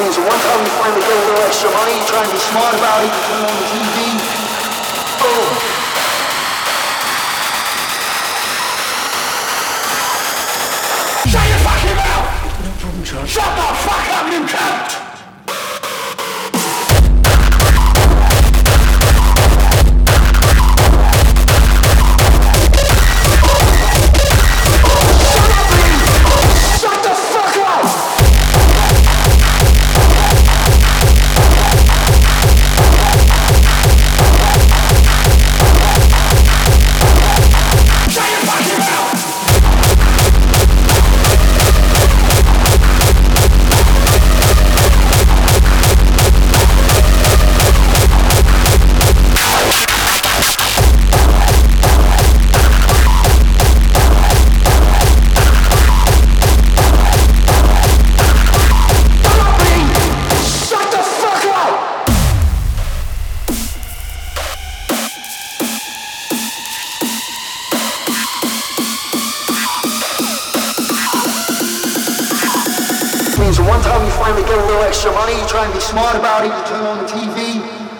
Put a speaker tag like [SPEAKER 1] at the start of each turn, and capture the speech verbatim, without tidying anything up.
[SPEAKER 1] Means the one time you finally get a little extra money, you try and be smart about it, you turn on the T V. Boom. Shut your fucking mouth! No problem, Charlie. Shut the fuck up, you cunt! Means the one time you finally get a little extra money, you try and be smart about it, you turn on the T V.